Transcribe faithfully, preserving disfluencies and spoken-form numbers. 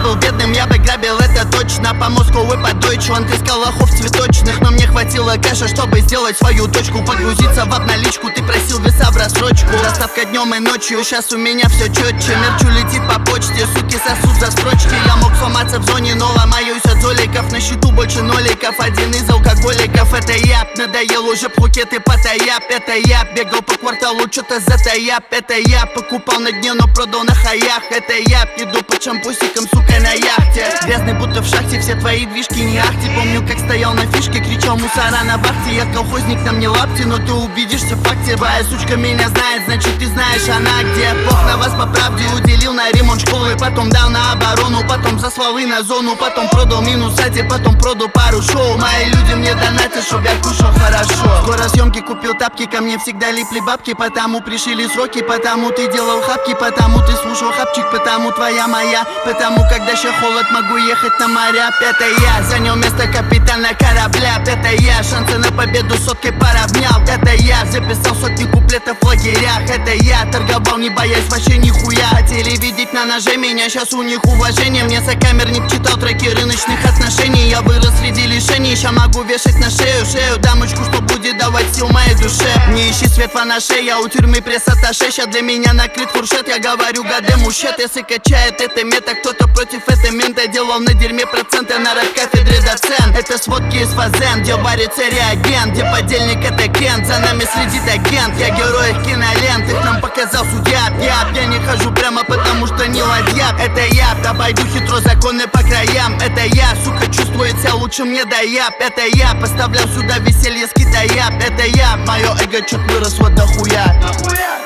был бедным, я бы грабил, это точно. По Москву и по Дойчу, он искал лохов цветочных. Но мне хватило кэша, чтобы сделать свою точку. Погрузиться в обналичку, ты просил веса в рассрочку. Доставка днем и ночью, сейчас у меня все четче. Мерчу летит по почте, суки сосут за строчки. Я мог сломаться в зоне, но ломаюсь от золиков. На счету больше ноликов, один из алкоголиков. Это я, надоел уже Пхукет и Паттайя. Это я, бегал по кварталу, что-то затая. Это я, покупал на дне, но продал на хаях. Это я, иду под шампусиком, сука, на яхте. Грязный будто в шахте, все твои движки не ахти. Помню, как стоял на фишке, кричал мусора на вахте. Я колхозник, на мне лапти, но ты убедишься в факте. Твоя сучка меня знает, значит ты знаешь, она где. Бог на вас по правде уделил на ремонт школы. Потом дал на оборону, потом заслал и на зону. Потом продал минусате, потом продал пару шоу. Мои люди мне донатят, чтоб я кушал хорошо. Скоро съемки, купил тапки, ко мне всегда липли бабки. Потому пришили сроки, потому ты делал хапки. Потому ты слушал хапчик, потому твоя моя. Потому когда ща холод, могу ехать на моря. Это я, занял место капитана корабля. Это я, шансы на победу соткой поравнял. Это я, записал сотни куплетов в лагерях. Это я, торговал не боясь вообще нихуя. Хотели видеть на ноже меня, сейчас у них уважение. Мне сокамерник читал треки рыночных отношений. Я вырос среди лишений, ща могу вешать на шею Шею дамочку, что будет давать сил моей душе. Не ищи свет в анаше, я у тюрьмы пресс-атташе. Ща для меня накрыт фуршет, я говорю гаде мушет. Если качает это мета, кто-то против этой мента. Делал на дерьме проценты на рэп-кафедре доцент. Это сводки из фазен, где варится реагент. Где подельник это Кент, за нами следит агент. Я герой их кинолент, их нам показал судья. Я, я не хожу прямо потому что не ладья. Это я, обойду хитро законы по краям. Это я, сука, чувствует себя лучше мне да я. Это я, поставлял сюда веселье с Китая. Это я, мое эго чуть выросло до хуя.